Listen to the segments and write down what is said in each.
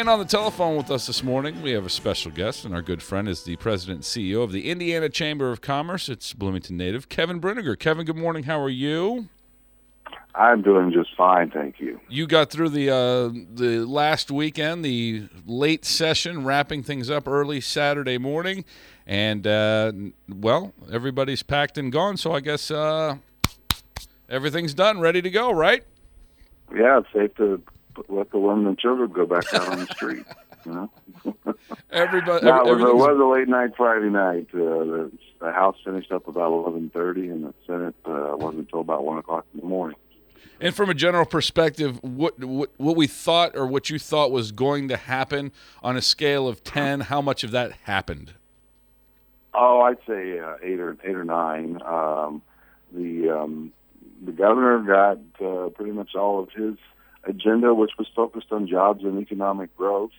And on the telephone with us this morning, we have a special guest, and our good friend is the president and CEO of the Indiana Chamber of Commerce. It's Bloomington native, Kevin Brinegar. Kevin, good morning. How are you? I'm doing just fine, thank you. You got through the last weekend, the late session, wrapping things up early Saturday morning, and, well, everybody's packed and gone, so I guess everything's done, ready to go, right? Yeah, it's safe to let the women and children go back out on the street. You know? Everybody. No, it was a late night Friday night. The House finished up about 11:30, and the Senate wasn't until about 1 o'clock in the morning. And from a general perspective, what we thought or what you thought was going to happen on a scale of 10, how much of that happened? Oh, I'd say 8 or 9. The governor got pretty much all of his agenda, which was focused on jobs and economic growth.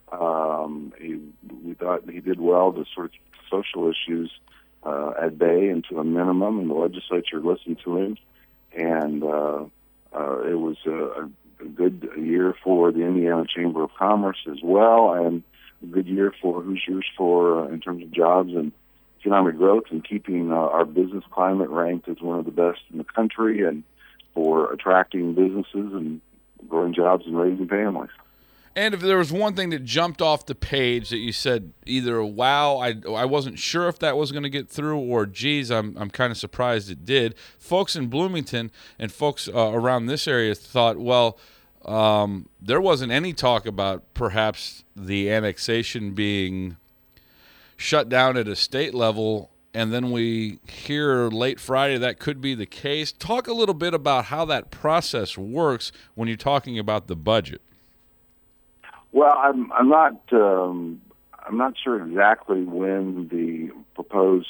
We thought he did well to sort of keep social issues at bay and to a minimum, and the legislature listened to him. And it was a good year for the Indiana Chamber of Commerce as well, and a good year for Hoosiers in terms of jobs and economic growth and keeping our business climate ranked as one of the best in the country, and for attracting businesses and growing jobs and raising families. And if there was one thing that jumped off the page that you said either, wow, I wasn't sure if that was going to get through, or geez, I'm kind of surprised it did, folks in Bloomington and folks around this area thought, well, there wasn't any talk about perhaps the annexation being shut down at a state level, and then we hear late Friday that could be the case. Talk a little bit about how that process works when you're talking about the budget. Well, I'm not sure exactly when the proposed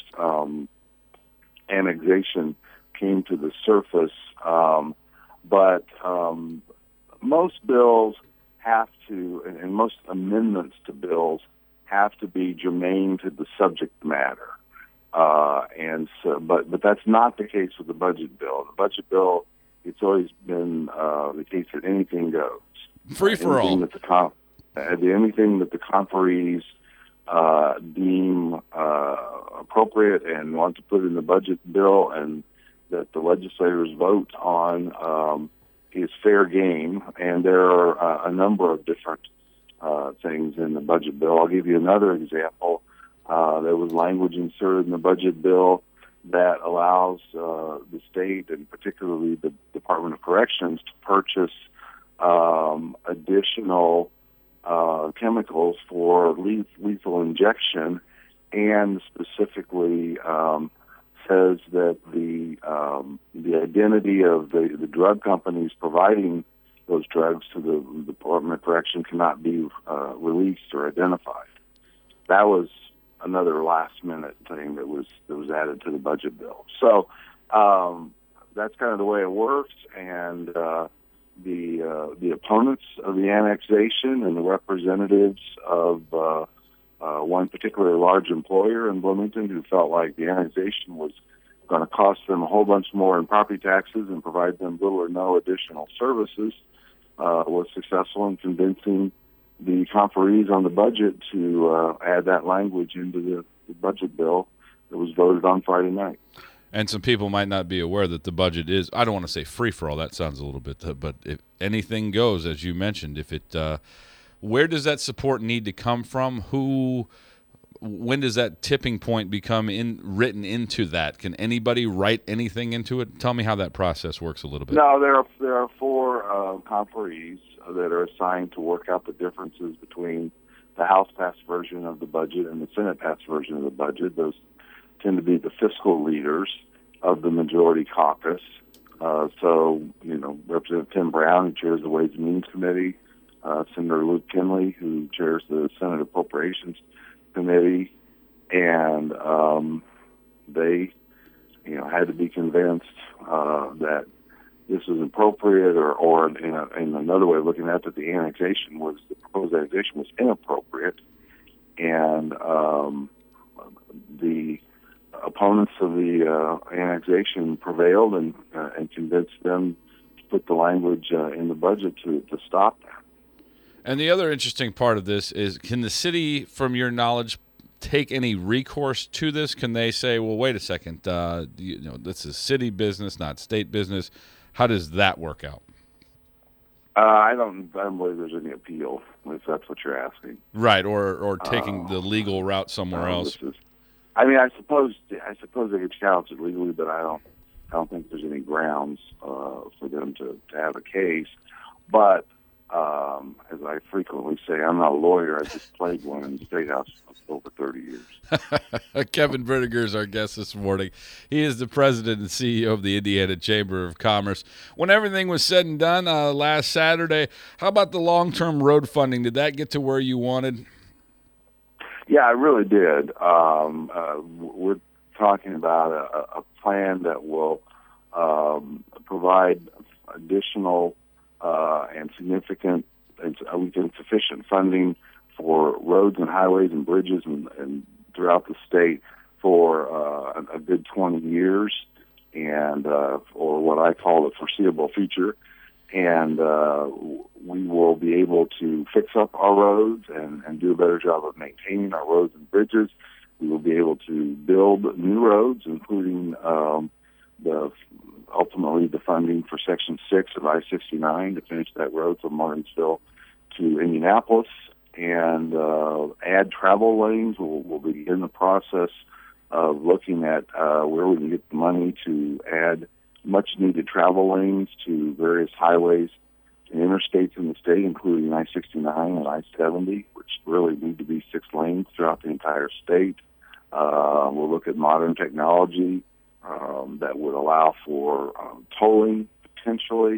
annexation came to the surface, but most bills have to, and most amendments to bills have to be germane to the subject matter, and so, but that's not the case with the budget bill. The budget bill, it's always been the case that anything goes, free for all. Anything that the conferees deem appropriate and want to put in the budget bill and that the legislators vote on is fair game. And there are a number of different things in the budget bill. I'll give you another example. There was language inserted in the budget bill that allows the state, and particularly the Department of Corrections, to purchase additional chemicals for lethal injection, and specifically says that the identity of the drug companies providing those drugs to the Department of Correction cannot be released or identified. That was another last-minute thing that was added to the budget bill. So that's kind of the way it works, and the opponents of the annexation and the representatives of one particular large employer in Bloomington who felt like the annexation was going to cost them a whole bunch more in property taxes and provide them little or no additional services, was successful in convincing the conferees on the budget to add that language into the budget bill that was voted on Friday night. And some people might not be aware that the budget is, I don't want to say free for all, that sounds a little bit, but if anything goes, as you mentioned, if it, where does that support need to come from? When does that tipping point become written into that? Can anybody write anything into it? Tell me how that process works a little bit. No, there are 4 conferees that are assigned to work out the differences between the House-passed version of the budget and the Senate-passed version of the budget. Those tend to be the fiscal leaders of the majority caucus. So, Representative Tim Brown, who chairs the Ways and Means Committee, Senator Luke Kinley, who chairs the Senate Appropriations Committee, and they, had to be convinced that this was appropriate, or in another way of looking at it, the proposed annexation was inappropriate, and the opponents of the annexation prevailed and convinced them to put the language in the budget to stop that. And the other interesting part of this is, can the city, from your knowledge, take any recourse to this? Can they say, well, wait a second, this is city business, not state business? How does that work out? I don't believe there's any appeal, if that's what you're asking. Right, or taking the legal route somewhere else. I suppose they could challenge it legally, but I don't think there's any grounds for them to have a case. But as I frequently say, I'm not a lawyer. I just played one in the State House for over 30 years. Kevin Brinegar is our guest this morning. He is the president and CEO of the Indiana Chamber of Commerce. When everything was said and done last Saturday, how about the long-term road funding? Did that get to where you wanted? Yeah, it really did. We're talking about a plan that will provide additional and significant, we think, sufficient funding for roads and highways and bridges and throughout the state for a good 20 years, and or what I call the foreseeable future. And we will be able to fix up our roads and do a better job of maintaining our roads and bridges. We will be able to build new roads, including ultimately the funding for Section 6 of I-69 to finish that road from Martinsville to Indianapolis, and add travel lanes. We'll be in the process of looking at where we can get the money to add much-needed travel lanes to various highways and interstates in the state, including I-69 and I-70, which really need to be 6 lanes throughout the entire state. We'll look at modern technology that would allow for tolling potentially,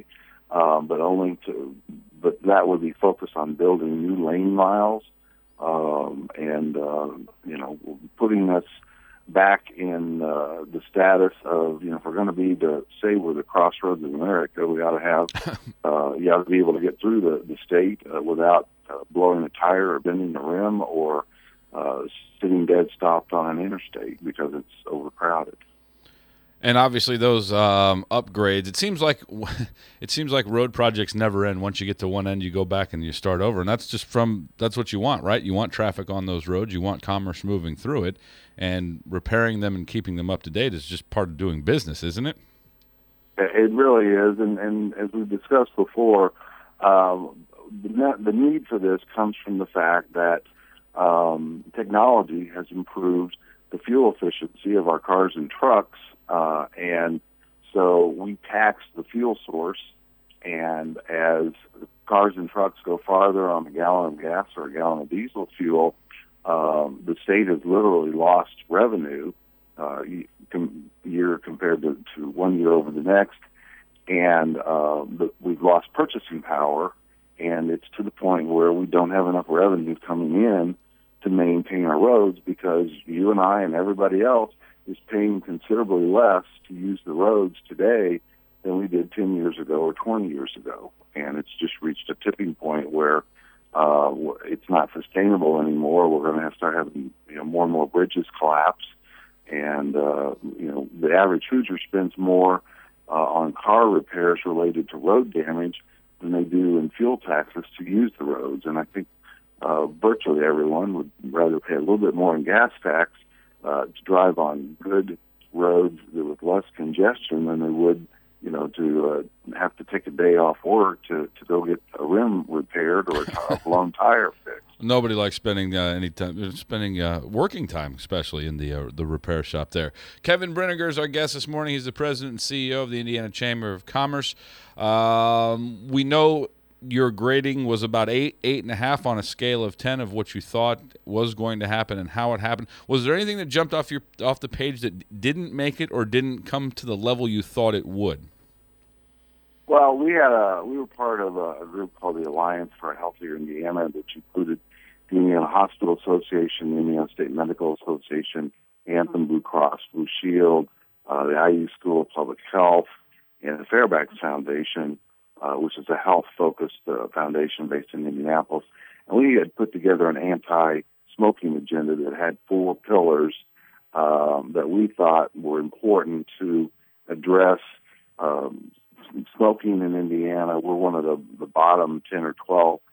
but that would be focused on building new lane miles and putting us back in the status of, if we're going to be say we're the crossroads of America, we ought to have you ought to be able to get through the state without blowing a tire or bending the rim or sitting dead stopped on an interstate because it's overcrowded. And obviously, those upgrades. It seems like road projects never end. Once you get to one end, you go back and you start over, and that's what you want, right? You want traffic on those roads. You want commerce moving through it, and repairing them and keeping them up to date is just part of doing business, isn't it? It really is, and as we've discussed before, the need for this comes from the fact that technology has improved the fuel efficiency of our cars and trucks. And so we tax the fuel source, and as cars and trucks go farther on a gallon of gas or a gallon of diesel fuel, the state has literally lost revenue year compared to 1 year over the next, and we've lost purchasing power, and it's to the point where we don't have enough revenue coming in to maintain our roads because you and I and everybody else is paying considerably less to use the roads today than we did 10 years ago or 20 years ago. And it's just reached a tipping point where it's not sustainable anymore. We're going to have to start having more and more bridges collapse. And, the average Hoosier spends more on car repairs related to road damage than they do in fuel taxes to use the roads. And I think virtually everyone would rather pay a little bit more in gas tax to drive on good roads with less congestion than they would, to have to take a day off work to go get a rim repaired or a blown tire fixed. Nobody likes spending working time, especially in the repair shop there. Kevin Brinegar is our guest this morning. He's the president and CEO of the Indiana Chamber of Commerce. We know your grading was about 8.5 on a scale of 10 of what you thought was going to happen and how it happened. Was there anything that jumped off the page that didn't make it or didn't come to the level you thought it would? Well, we were part of a group called the Alliance for a Healthier Indiana, which included the Indiana Hospital Association, the Indiana State Medical Association, Anthem Blue Cross Blue Shield, the IU School of Public Health, and the Fairbanks Foundation, which is a health-focused foundation based in Indianapolis. And we had put together an anti-smoking agenda that had 4 pillars that we thought were important to address smoking in Indiana. We're one of the bottom 10 or 12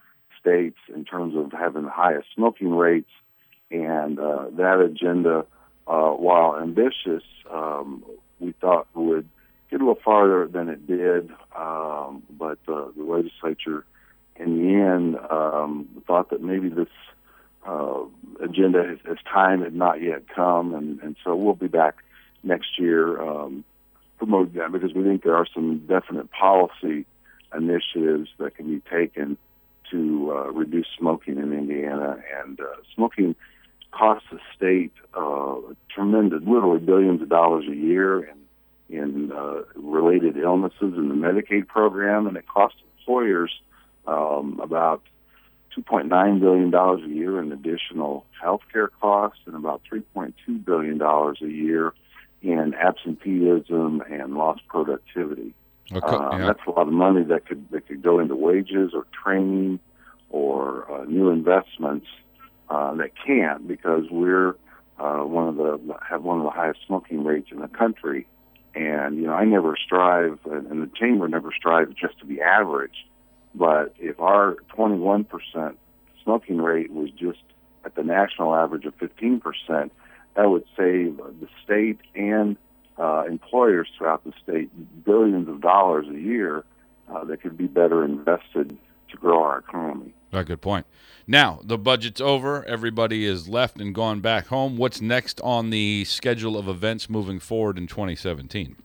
states in terms of having the highest smoking rates. And that agenda, while ambitious, we thought would get a little farther than it did. But the legislature, in the end, thought that maybe this agenda, as time had not yet come, and so we'll be back next year promoting that, because we think there are some definite policy initiatives that can be taken to reduce smoking in Indiana. And smoking costs the state tremendous, literally billions of dollars a year in related illnesses in the Medicaid program, and it costs employers about $2.9 billion a year in additional health care costs, and about $3.2 billion a year in absenteeism and lost productivity. Okay, yeah. That's a lot of money that could go into wages or training or new investments that can't, because we're have one of the highest smoking rates in the country. And I never strive, and the chamber never strives just to be average. But if our 21% smoking rate was just at the national average of 15%, that would save the state and employers throughout the state billions of dollars a year that could be better invested to grow our economy. Good point. Now, the budget's over. Everybody is left and gone back home. What's next on the schedule of events moving forward in 2017?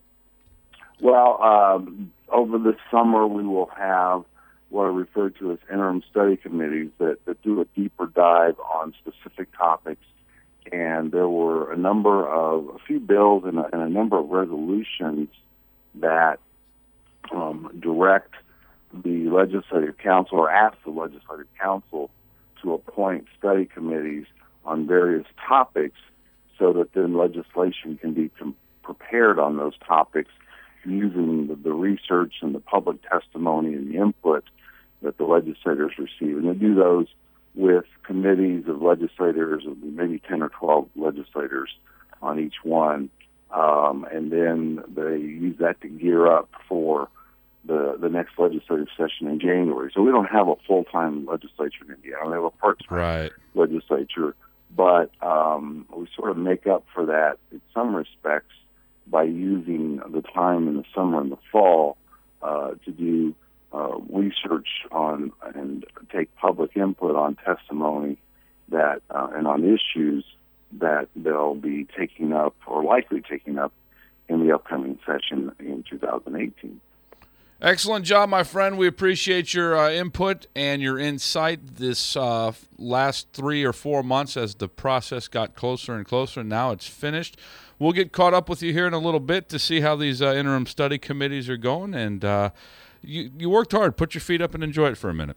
Well, over the summer, we will have what are referred to as interim study committees that do a deeper dive on specific topics. And there were a few bills and a number of resolutions that direct the Legislative Council, or ask the Legislative Council to appoint study committees on various topics, so that then legislation can be prepared on those topics using the research and the public testimony and the input that the legislators receive. And they do those with committees of legislators, maybe 10 or 12 legislators on each one. And then they use that to gear up for the next legislative session in January. So we don't have a full-time legislature in Indiana. We have a part-time legislature. But we sort of make up for that in some respects by using the time in the summer and the fall to do research on and take public input on testimony that and on issues that they'll be taking up, or likely taking up, in the upcoming session in 2018. Excellent job, my friend. We appreciate your input and your insight this last 3 or 4 months as the process got closer and closer, and now it's finished. We'll get caught up with you here in a little bit to see how these interim study committees are going. And you worked hard. Put your feet up and enjoy it for a minute.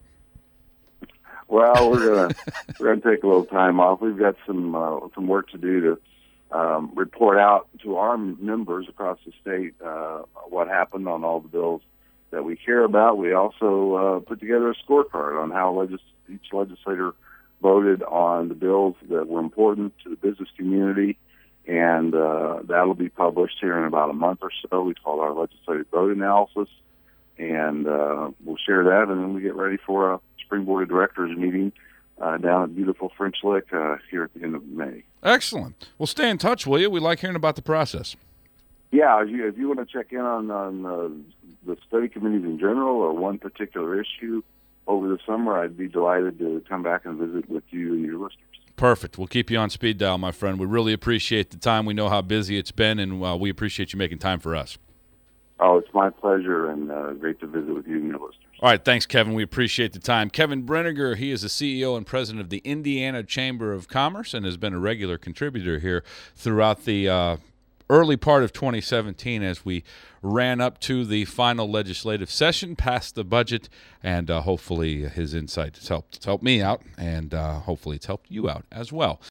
Well, we're gonna take a little time off. We've got some work to do to report out to our members across the state what happened on all the bills that we care about. We also put together a scorecard on how each legislator voted on the bills that were important to the business community, and that'll be published here in about a month or so. We call our legislative vote analysis, and we'll share that, and then we get ready for a spring board of directors meeting down at beautiful French Lick here at the end of May. Excellent. Well, stay in touch, will you? We like hearing about the process. Yeah, if you want to check in on the study committees in general or one particular issue over the summer, I'd be delighted to come back and visit with you and your listeners. Perfect. We'll keep you on speed dial, my friend. We really appreciate the time. We know how busy it's been, and we appreciate you making time for us. Oh, it's my pleasure, and great to visit with you and your listeners. All right, thanks, Kevin. We appreciate the time. Kevin Brinegar, he is the CEO and president of the Indiana Chamber of Commerce and has been a regular contributor here throughout the early part of 2017 as we ran up to the final legislative session, passed the budget, and hopefully his insight has helped me out, and hopefully it's helped you out as well.